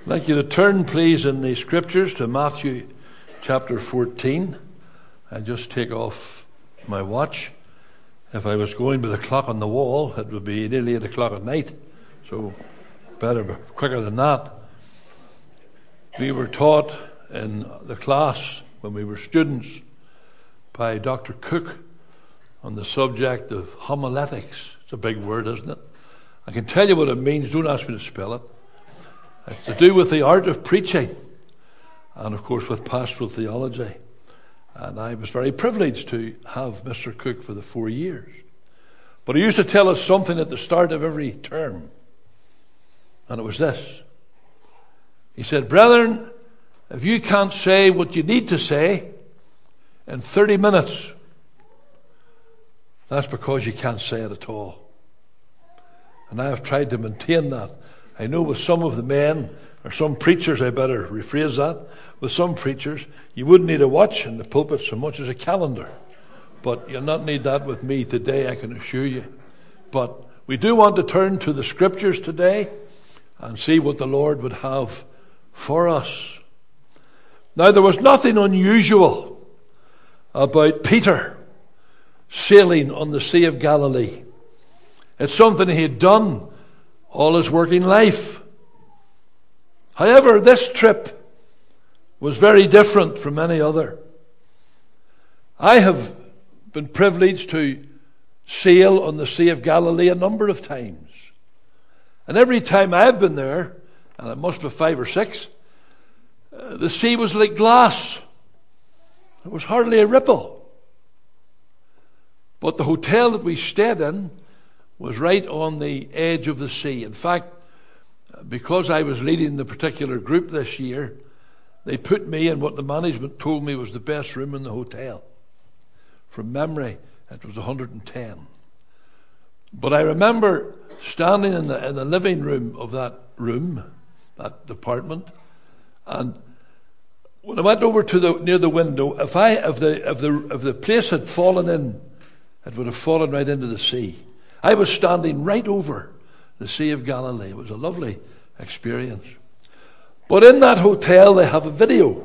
I'd like you to turn, please, in the scriptures to Matthew chapter 14. I just take off my watch. If I was going by the clock on the wall, it would be nearly 8 o'clock at night. So better be quicker than that. We were taught in the class when we were students by Dr. Cook on the subject of homiletics. It's a big word, isn't it? I can tell you what it means. Don't ask me to spell it. It's to do with the art of preaching and, of course, with pastoral theology. And I was very privileged to have Mr. Cook for the 4 years. But he used to tell us something at the start of every term. And it was this. He said, "Brethren, if you can't say what you need to say in 30 minutes, that's because you can't say it at all." And I have tried to maintain that. I know with some of the men, or some preachers, I better rephrase that, with some preachers, you wouldn't need a watch in the pulpit so much as a calendar. But you'll not need that with me today, I can assure you. But we do want to turn to the scriptures today and see what the Lord would have for us. Now, there was nothing unusual about Peter sailing on the Sea of Galilee. It's something he had done all his working life. However, this trip was very different from any other. I have been privileged to sail on the Sea of Galilee a number of times. And every time I've been there, and it must be 5 or 6, the sea was like glass. There was hardly a ripple. But the hotel that we stayed in was right on the edge of the sea. In fact, because I was leading the particular group this year, they put me in what the management told me was the best room in the hotel. From memory, it was 110. But I remember standing in the living room of that department, and when I went over to near the window, if the place had fallen in, it would have fallen right into the sea. I was standing right over the Sea of Galilee. It was a lovely experience. But in that hotel, they have a video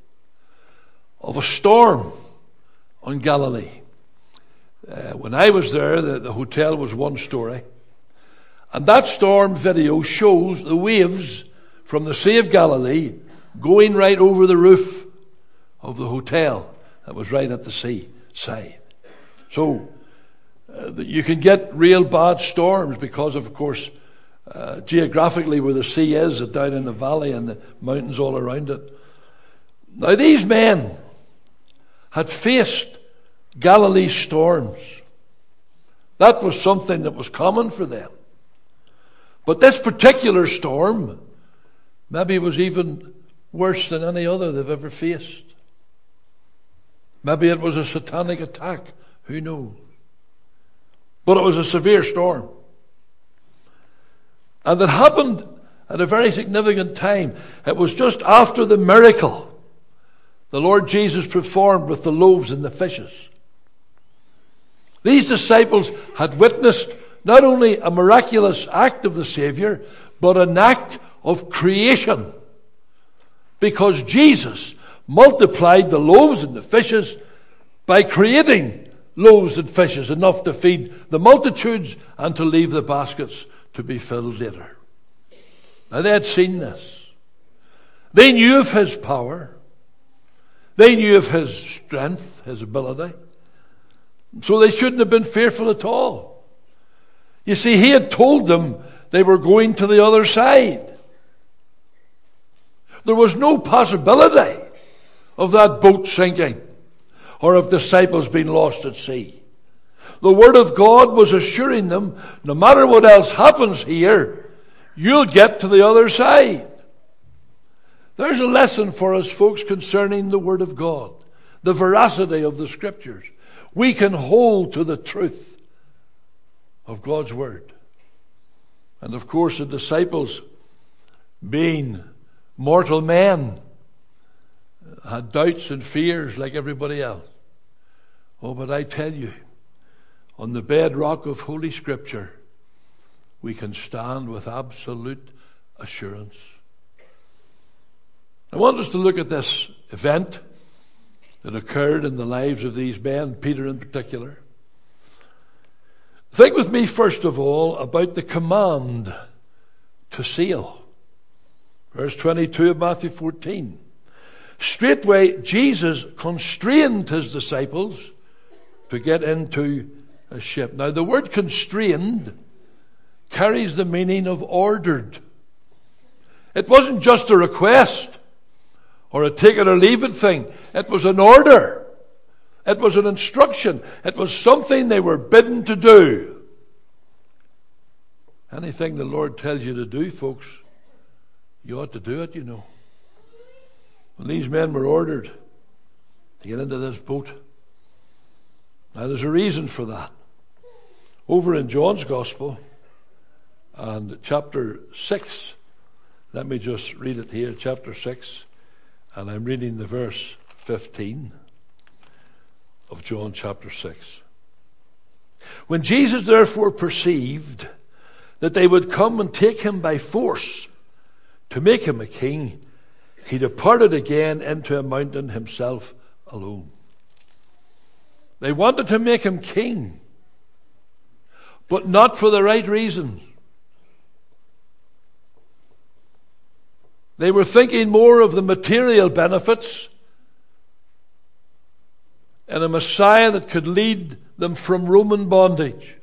of a storm on Galilee. When I was there, the hotel was 1 story. And that storm video shows the waves from the Sea of Galilee going right over the roof of the hotel that was right at the sea side. So you can get real bad storms because of course, geographically where the sea is, down in the valley and the mountains all around it. Now these men had faced Galilee storms. That was something that was common for them. But this particular storm maybe was even worse than any other they've ever faced. Maybe it was a satanic attack. Who knows? But it was a severe storm. And it happened at a very significant time. It was just after the miracle the Lord Jesus performed with the loaves and the fishes. These disciples had witnessed not only a miraculous act of the Savior, but an act of creation. Because Jesus multiplied the loaves and the fishes by creating loaves and fishes, enough to feed the multitudes and to leave the baskets to be filled later. Now they had seen this. They knew of his power. They knew of his strength, his ability. So they shouldn't have been fearful at all. You see, he had told them they were going to the other side. There was no possibility of that boat sinking or of disciples being lost at sea. The Word of God was assuring them, no matter what else happens here, you'll get to the other side. There's a lesson for us, folks, concerning the Word of God, the veracity of the Scriptures. We can hold to the truth of God's Word. And of course, the disciples, being mortal men, had doubts and fears like everybody else. Oh, but I tell you, on the bedrock of Holy Scripture, we can stand with absolute assurance. I want us to look at this event that occurred in the lives of these men, Peter in particular. Think with me, first of all, about the command to sail. Verse 22 of Matthew 14. Straightway, Jesus constrained his disciples to get into a ship. Now, the word constrained carries the meaning of ordered. It wasn't just a request or a take it or leave it thing. It was an order. It was an instruction. It was something they were bidden to do. Anything the Lord tells you to do, folks, you ought to do it, you know. When these men were ordered to get into this boat, now there's a reason for that. Over in John's Gospel and chapter 6, let me just read it here, chapter 6, and I'm reading the verse 15 of John chapter 6. When Jesus therefore perceived that they would come and take him by force to make him a king, he departed again into a mountain himself alone. They wanted to make him king, but not for the right reasons. They were thinking more of the material benefits and a Messiah that could lead them from Roman bondage.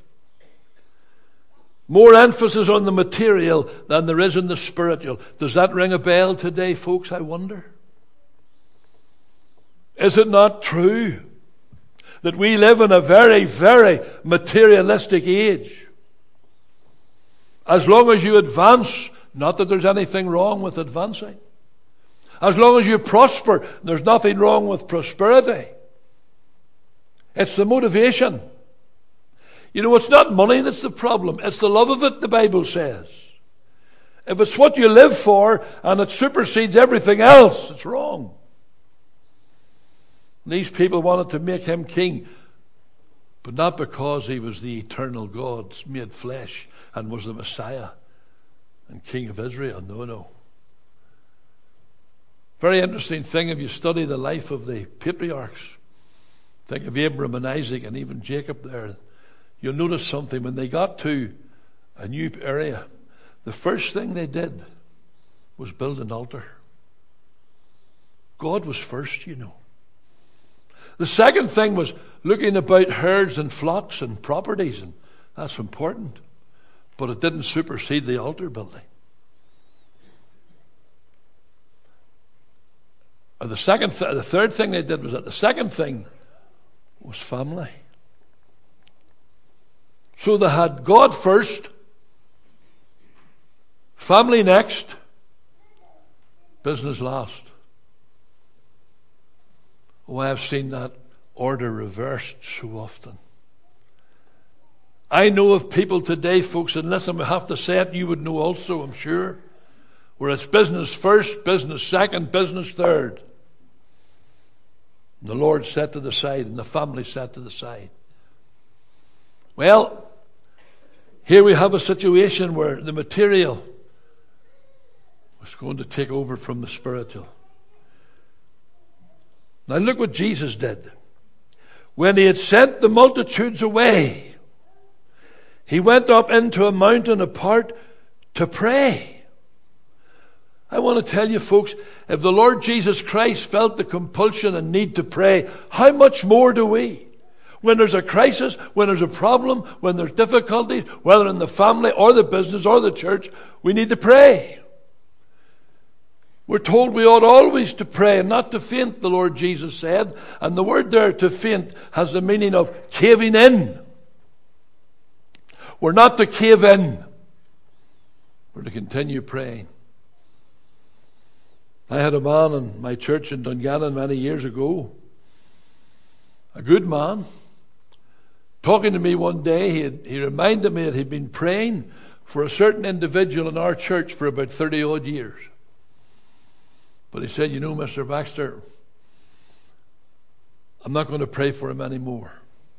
More emphasis on the material than there is in the spiritual. Does that ring a bell today, folks, I wonder? Is it not true that we live in a very, very materialistic age? As long as you advance, not that there's anything wrong with advancing. As long as you prosper, there's nothing wrong with prosperity. It's the motivation. You know, it's not money that's the problem. It's the love of it, the Bible says. If it's what you live for and it supersedes everything else, it's wrong. These people wanted to make him king, but not because he was the eternal God made flesh and was the Messiah and King of Israel. No. Very interesting thing if you study the life of the patriarchs. Think of Abraham and Isaac and even Jacob there. You'll notice something. When they got to a new area, the first thing they did was build an altar. God was first, you know. The second thing was looking about herds and flocks and properties, and that's important. But it didn't supersede the altar building. And the third thing they did was that the second thing was family. So they had God first, family next, business last. Oh, I've seen that order reversed so often. I know of people today, folks, and listen, I have to say it, you would know also, I'm sure, where it's business first, business second, business third. And the Lord set to the side and the family set to the side. Well, here we have a situation where the material was going to take over from the spiritual. Now look what Jesus did. When he had sent the multitudes away, he went up into a mountain apart to pray. I want to tell you, folks, if the Lord Jesus Christ felt the compulsion and need to pray, how much more do we? When there's a crisis, when there's a problem, when there's difficulties, whether in the family or the business or the church, we need to pray. We're told we ought always to pray and not to faint, the Lord Jesus said. And the word there, to faint, has the meaning of caving in. We're not to cave in. We're to continue praying. I had a man in my church in Dungannon many years ago, a good man, talking to me one day. He reminded me that he'd been praying for a certain individual in our church for about 30 odd years. But he said, you know, Mr. Baxter, I'm not going to pray for him anymore.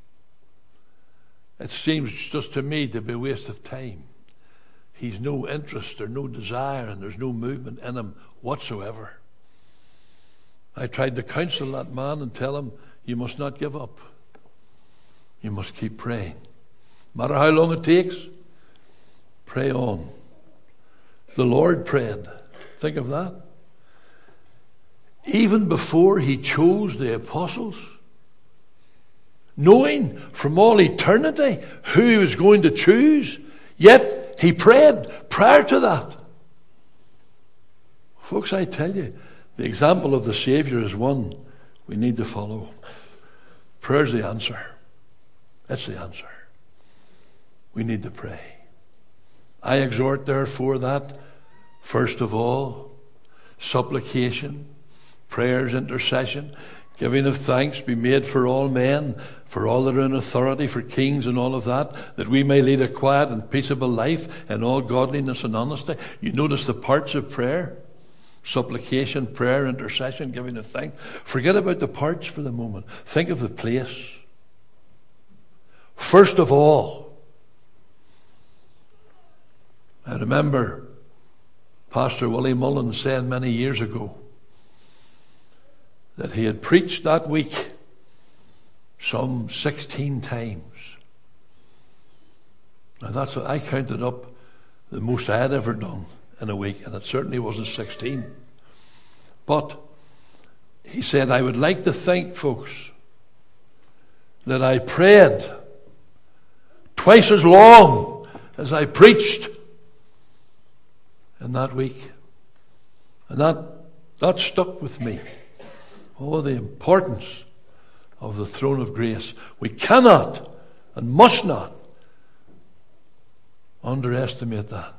It seems just to me to be a waste of time. He's no interest or no desire, and there's no movement in him whatsoever. I tried to counsel that man and tell him, you must not give up. You must keep praying. No matter how long it takes, pray on. The Lord prayed. Think of that. Even before he chose the apostles, knowing from all eternity who he was going to choose, yet he prayed prior to that. Folks, I tell you, the example of the Savior is one we need to follow. Prayer's the answer. That's the answer. We need to pray. I exhort, therefore, that, first of all, supplication, prayers, intercession, giving of thanks be made for all men, for all that are in authority, for kings and all of that we may lead a quiet and peaceable life in all godliness and honesty. You notice the parts of prayer: supplication, prayer, intercession, giving of thanks. Forget about the parts for the moment. Think of the place. First of all, I remember Pastor Willie Mullins saying many years ago that he had preached that week some 16 times. Now that's what I counted up, the most I had ever done in a week, and it certainly wasn't 16. But he said, I would like to think, folks, that I prayed twice as long as I preached in that week. And that stuck with me. Oh, the importance of the throne of grace. We cannot and must not underestimate that.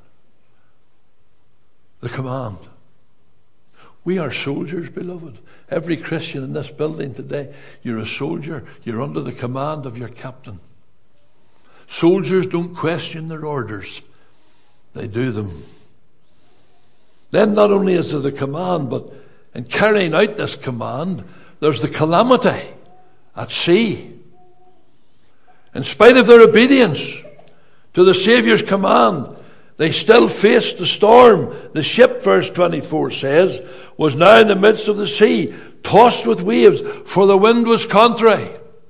The command. We are soldiers, beloved. Every Christian in this building today, you're a soldier. You're under the command of your captain. Soldiers don't question their orders. They do them. Then not only is there the command, but in carrying out this command, there's the calamity at sea. In spite of their obedience to the Saviour's command, they still faced the storm. The ship, verse 24 says, was now in the midst of the sea, tossed with waves, for the wind was contrary.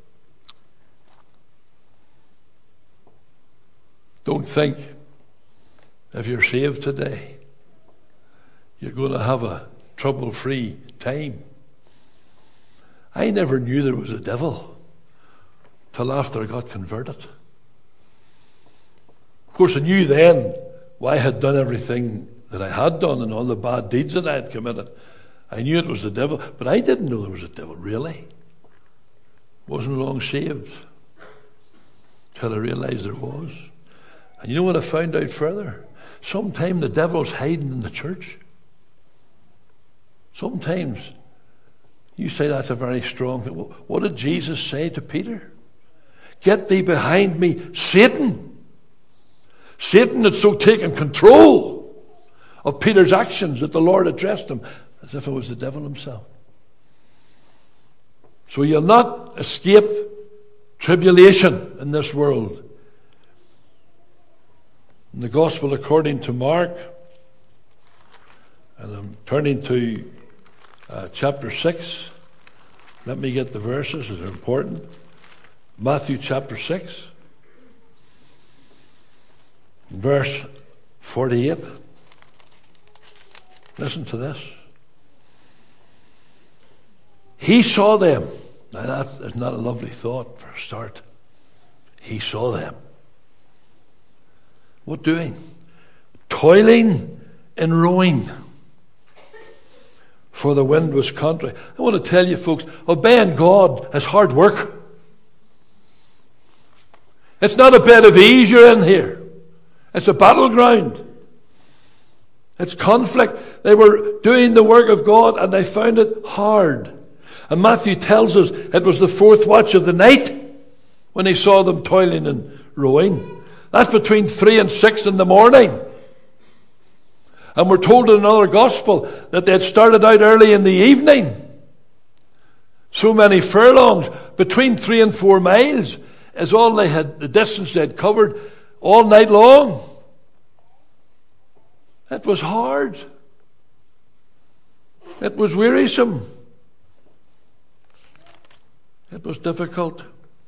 Don't think if you're saved today, you're going to have a trouble-free time. I never knew there was a devil till after I got converted. Of course, I knew then why I had done everything that I had done and all the bad deeds that I had committed. I knew it was the devil, but I didn't know there was a devil, really. Wasn't long saved till I realized there was. And you know what I found out further? Sometimes the devil's hiding in the church. Sometimes you say that's a very strong thing. Well, what did Jesus say to Peter? Get thee behind me, Satan. Satan had so taken control of Peter's actions that the Lord addressed him as if it was the devil himself. So you'll not escape tribulation in this world. In the Gospel according to Mark, and I'm turning to chapter 6. Let me get the verses, they're important. Matthew chapter 6, verse 48. Listen to this. He saw them. Now that is not a lovely thought for a start. He saw them. What doing? Toiling and rowing, for the wind was contrary. I want to tell you, folks, obeying God is hard work. It's not a bed of ease you're in here. It's a battleground. It's conflict. They were doing the work of God and they found it hard. And Matthew tells us it was the fourth watch of the night when he saw them toiling and rowing. That's between 3 and 6 in the morning. And we're told in another gospel that they had started out early in the evening. So many furlongs, between 3 and 4 miles, is all they had, the distance they had covered all night long. It was hard. It was wearisome. It was difficult.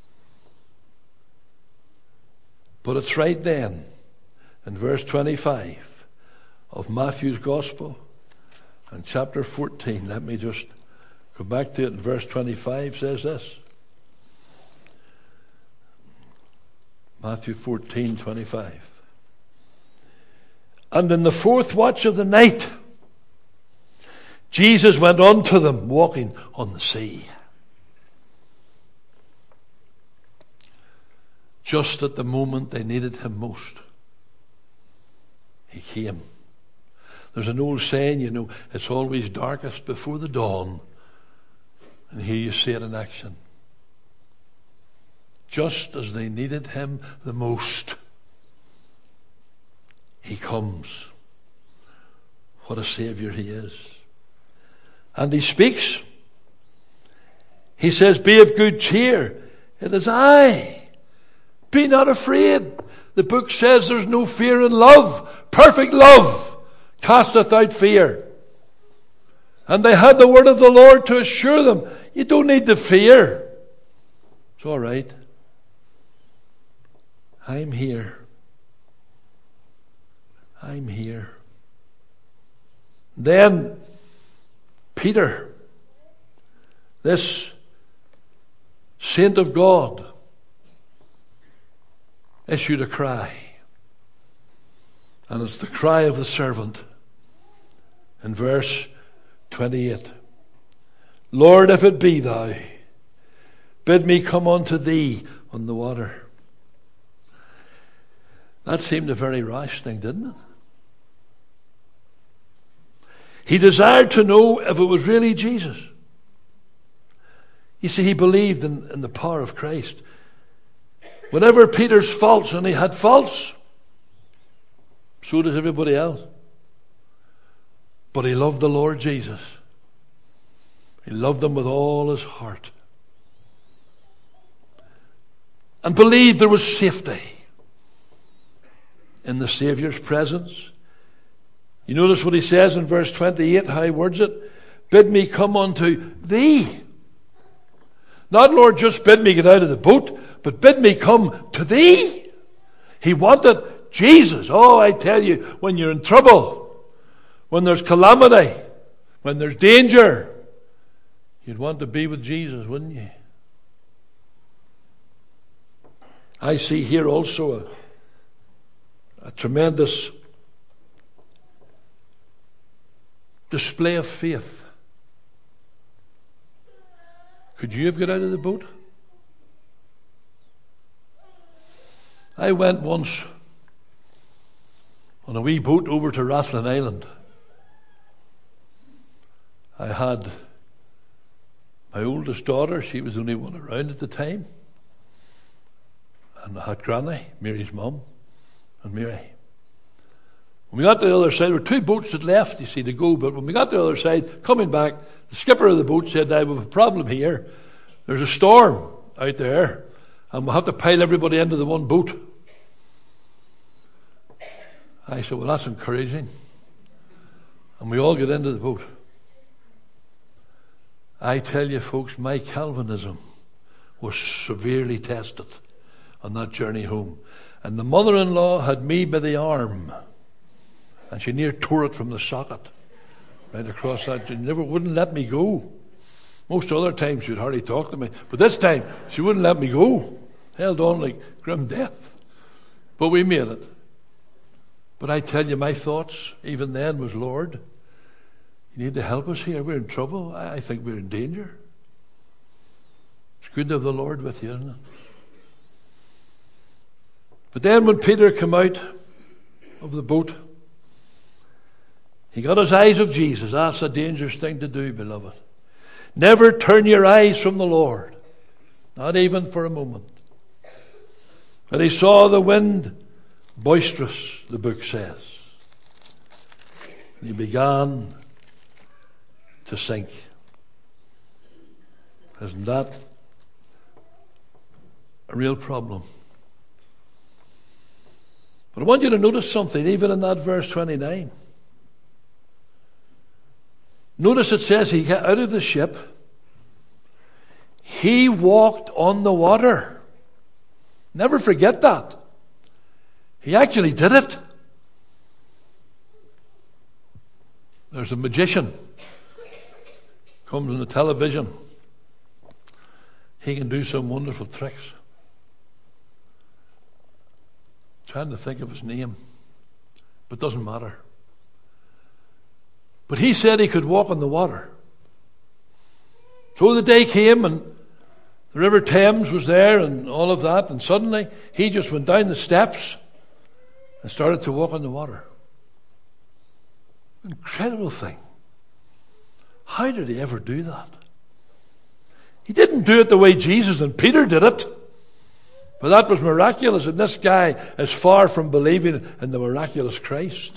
But it's right then, in verse 25 of Matthew's Gospel and chapter 14. Let me just go back to it. In verse 25 says this. Matthew 14:25. And in the fourth watch of the night, Jesus went unto them walking on the sea. Just at the moment they needed him most, he came. There's an old saying, you know, it's always darkest before the dawn. And here you see it in action. Just as they needed him the most, he comes. What a Savior he is. And he speaks. He says, be of good cheer. It is I. Be not afraid. The book says there's no fear in love. Perfect love casteth out fear. And they had the word of the Lord to assure them, you don't need to fear. It's all right. I'm here. I'm here. Then Peter, this saint of God, issued a cry. And it's the cry of the servant in verse 28. Lord, if it be thou, bid me come unto thee on the water. That seemed a very rash thing, didn't it? He desired to know if it was really Jesus. You see, he believed in the power of Christ. Whenever Peter's faults, and he had faults, so does everybody else. But he loved the Lord Jesus. He loved him with all his heart. And believed there was safety in the Saviour's presence. You notice what he says in verse 28, how he words it? Bid me come unto thee. Not, Lord, just bid me get out of the boat, but bid me come to thee. He wanted Jesus. Oh, I tell you, when you're in trouble, when there's calamity, when there's danger, you'd want to be with Jesus, wouldn't you? I see here also a tremendous display of faith. Could you have got out of the boat? I went once on a wee boat over to Rathlin Island. I had my oldest daughter, she was the only one around at the time, and I had Granny, Mary's mum, and Mary. When we got to the other side, there were two boats that left, you see, to go, but when we got to the other side, coming back, the skipper of the boat said, I have a problem here. There's a storm out there, and we'll have to pile everybody into the one boat. I said, well, that's encouraging. And we all get into the boat. I tell you, folks, my Calvinism was severely tested on that journey home. And the mother-in-law had me by the arm, and she near tore it from the socket right across that. She never wouldn't let me go. Most other times she'd hardly talk to me, but this time she wouldn't let me go. Held on like grim death. But we made it. But I tell you, my thoughts even then was, Lord, you need to help us here. We're in trouble. I think we're in danger. It's good to have the Lord with you, isn't it? But then when Peter came out of the boat, he got his eyes of Jesus. That's a dangerous thing to do, beloved. Never turn your eyes from the Lord, not even for a moment. And he saw the wind boisterous, the book says. And he began to sink. Isn't that a real problem? But I want you to notice something, even in that verse 29. Notice it says he got out of the ship, He walked on the water. Never forget that. He actually did it. There's a magician, comes on the television. He can do some wonderful tricks. Trying to think of his name, but it doesn't matter. But he said he could walk on the water. So the day came and the River Thames was there and all of that, and suddenly he just went down the steps and started to walk on the water. Incredible thing. How did he ever do that? He didn't do it the way Jesus and Peter did it. But that was miraculous, and this guy is far from believing in the miraculous Christ.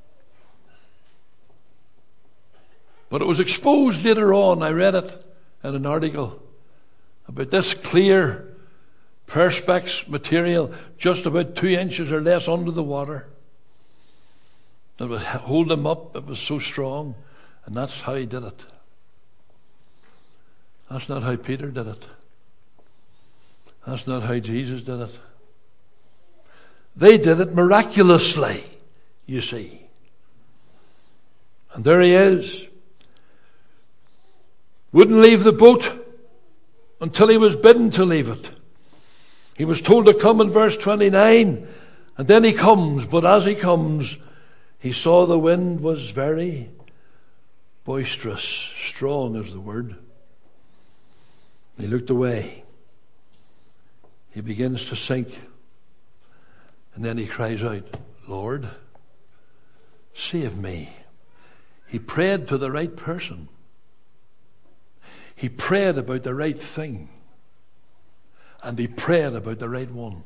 But it was exposed later on. I read it in an article about this clear perspex material just about 2 inches or less under the water. It would hold him up. It was so strong. And that's how he did it. That's not how Peter did it. That's not how Jesus did it. They did it miraculously, you see. And there he is. Wouldn't leave the boat until he was bidden to leave it. He was told to come in verse 29. And then he comes. But as he comes, he saw the wind was very boisterous. Strong is the word. He looked away. He begins to sink. And then he cries out, Lord, save me. He prayed to the right person. He prayed about the right thing. And he prayed about the right one.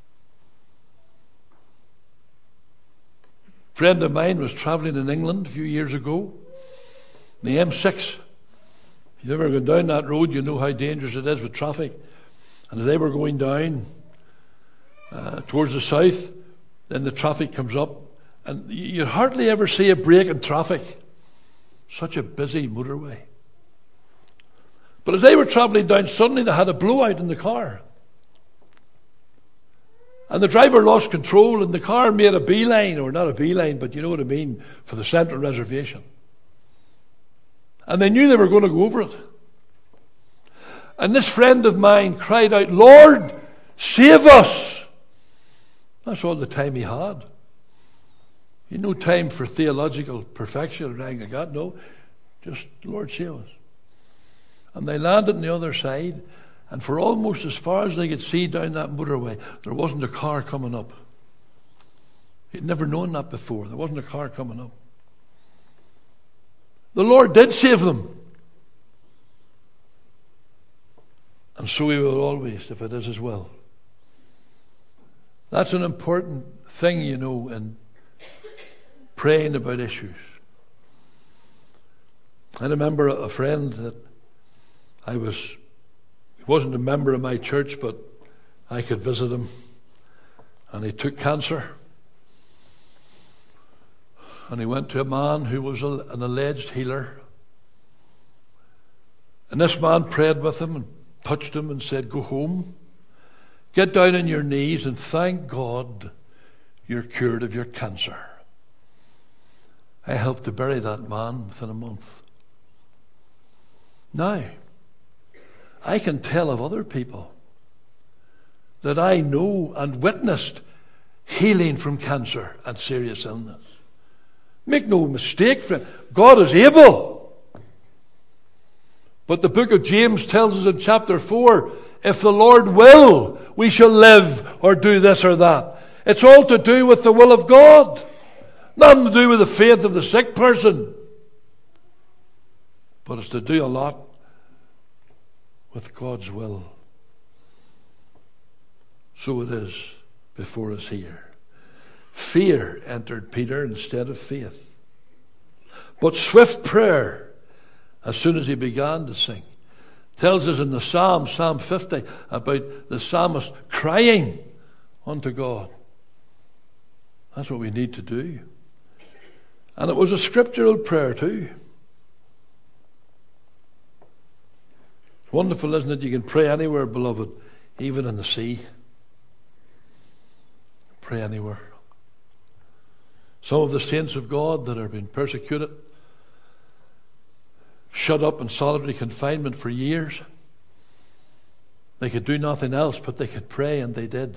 A friend of mine was traveling in England a few years ago. The M6. If you've ever gone down that road, you know how dangerous it is with traffic. And as they were going down towards the south, then the traffic comes up. And you hardly ever see a break in traffic. Such a busy motorway. But as they were travelling down, suddenly they had a blowout in the car. And the driver lost control, and the car made a beeline, or not a beeline, but you know what I mean, for the central reservation. And they knew they were going to go over it. And this friend of mine cried out, Lord, save us. That's all the time he had. He had no time for theological perfection or anything like that. No, just, Lord, save us. And they landed on the other side, and for almost as far as they could see down that motorway, there wasn't a car coming up. He'd never known that before. There wasn't a car coming up. The Lord did save them. And so He will always, if it is His will. That's an important thing, you know, in praying about issues. I remember a friend that he wasn't a member of my church, but I could visit him. And he took cancer. And he went to a man who was an alleged healer. And this man prayed with him and touched him and said, go home. Get down on your knees and thank God you're cured of your cancer. I helped to bury that man within a month. Now, I can tell of other people that I know and witnessed healing from cancer and serious illness. Make no mistake, friend, God is able. But the book of James tells us in chapter 4, if the Lord will, we shall live or do this or that. It's all to do with the will of God. Nothing to do with the faith of the sick person. But it's to do a lot with God's will. So it is before us here. Fear entered Peter instead of faith. But swift prayer, as soon as he began to sing, tells us in the Psalm 50, about the psalmist crying unto God. That's what we need to do. And it was a scriptural prayer too. Wonderful, isn't it? You can pray anywhere, beloved, even in the sea. Pray anywhere. Some of the saints of God that are being persecuted, shut up in solitary confinement for years. They could do nothing else, but they could pray, and they did.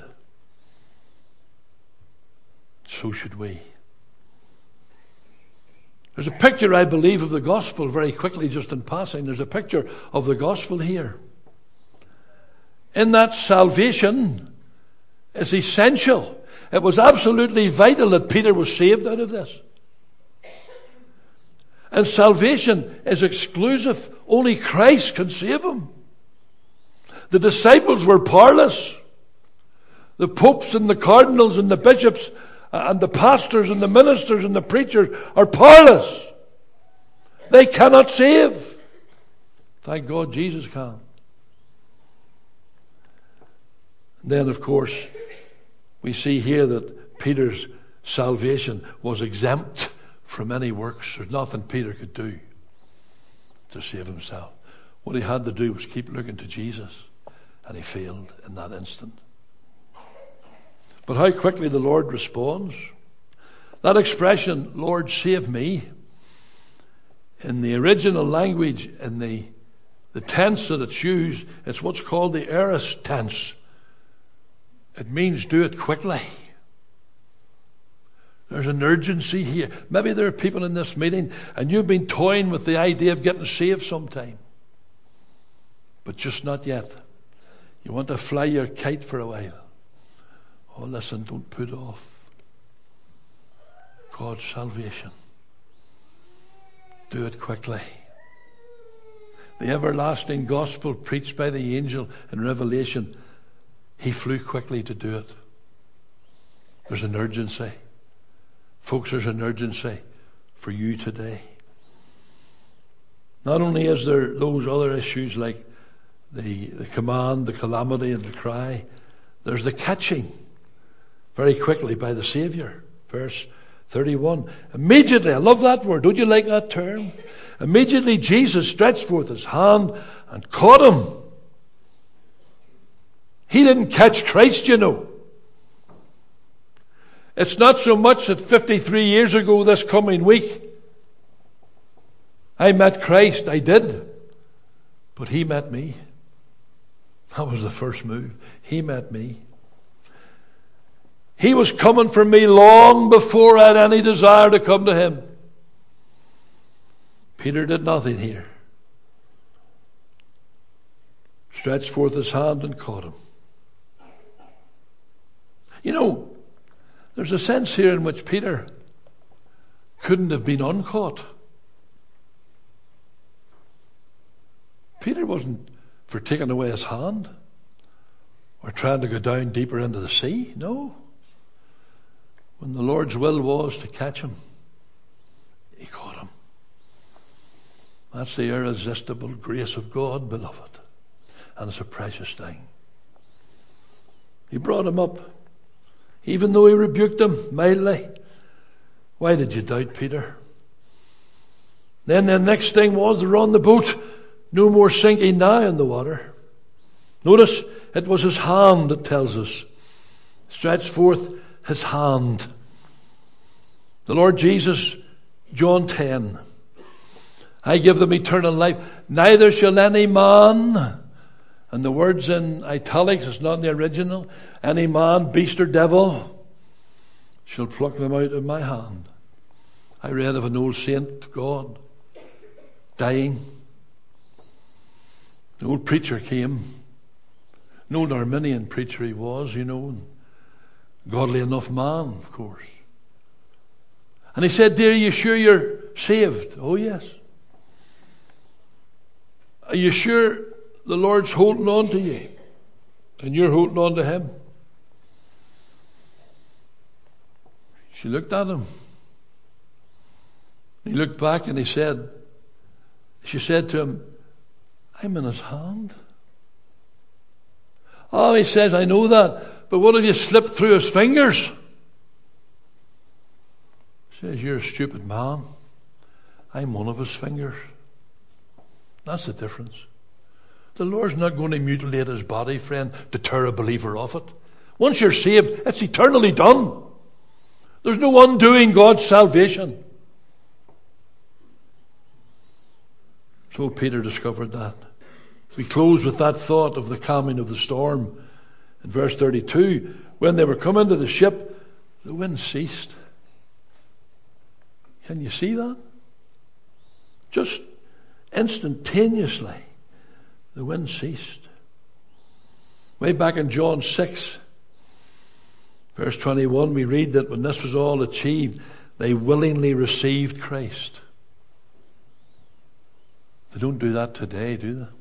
So should we. There's a picture, I believe, of the gospel very quickly, just in passing. There's a picture of the gospel here. In that, salvation is essential. It was absolutely vital that Peter was saved out of this. And salvation is exclusive. Only Christ can save him. The disciples were powerless. The popes and the cardinals and the bishops and the pastors and the ministers and the preachers are powerless. They cannot save. Thank God Jesus can. Then, of course, we see here that Peter's salvation was exempt from any works. There's nothing Peter could do to save himself. What he had to do was keep looking to Jesus, and he failed in that instant. But how quickly the Lord responds. That expression, Lord, save me, in the original language, in the tense that it's used, it's what's called the aorist tense. It means do it quickly. There's an urgency here. Maybe there are people in this meeting and you've been toying with the idea of getting saved sometime. But just not yet. You want to fly your kite for a while. Oh, listen, don't put off God's salvation. Do it quickly. The everlasting gospel preached by the angel in Revelation, he flew quickly to do it. There's an urgency. Folks, there's an urgency for you today. Not only is there those other issues like the command, the calamity, and the cry, there's the catching very quickly by the Savior. Verse 31. Immediately, I love that word. Don't you like that term? Immediately Jesus stretched forth his hand and caught him. He didn't catch Christ, you know. It's not so much that 53 years ago this coming week I met Christ. I did. But he met me. That was the first move. He met me. He was coming for me long before I had any desire to come to him. Peter did nothing here. Stretched forth his hand and caught him. You know, there's a sense here in which Peter couldn't have been uncaught. Peter wasn't for taking away his hand or trying to go down deeper into the sea. No. When the Lord's will was to catch him, he caught him. That's the irresistible grace of God, beloved. And it's a precious thing. He brought him up. Even though he rebuked him mildly. Why did you doubt, Peter? Then the next thing was they're on the boat. No more sinking now in the water. Notice it was his hand that tells us. Stretched forth his hand. The Lord Jesus, John 10. I give them eternal life. Neither shall any man, and the word's in italics, it's not in the original, any man, beast or devil shall pluck them out of my hand. I read of an old saint, God, dying. The old preacher came. An old Arminian preacher he was, you know, godly enough man, of course. And he said, dear, are you sure you're saved? Oh, yes. Are you sure the Lord's holding on to you and you're holding on to him? She looked at him. He looked back and she said to him, I'm in his hand. Oh, he says, I know that, but what if you slipped through his fingers? He says, you're a stupid man. I'm one of his fingers. That's the difference. The Lord's not going to mutilate his body, friend, to tear a believer off it. Once you're saved, it's eternally done. There's no undoing God's salvation. So Peter discovered that. We close with that thought of the calming of the storm. In verse 32, when they were coming to the ship, the wind ceased. Can you see that? Just instantaneously, the wind ceased. Way back in John 6, verse 21, we read that when this was all achieved, they willingly received Christ. They don't do that today, do they?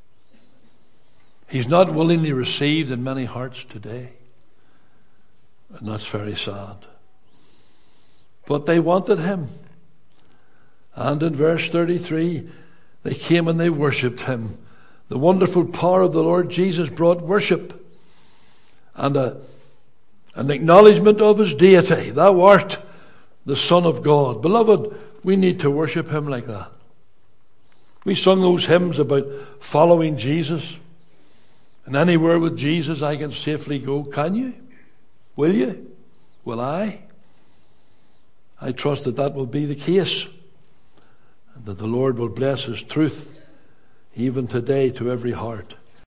He's not willingly received in many hearts today. And that's very sad. But they wanted him. And in verse 33, they came and they worshipped him. The wonderful power of the Lord Jesus brought worship and an acknowledgement of his deity. Thou art the Son of God. Beloved, we need to worship him like that. We sung those hymns about following Jesus. And anywhere with Jesus I can safely go. Can you? Will you? Will I? I trust that that will be the case. And that the Lord will bless his truth even today to every heart.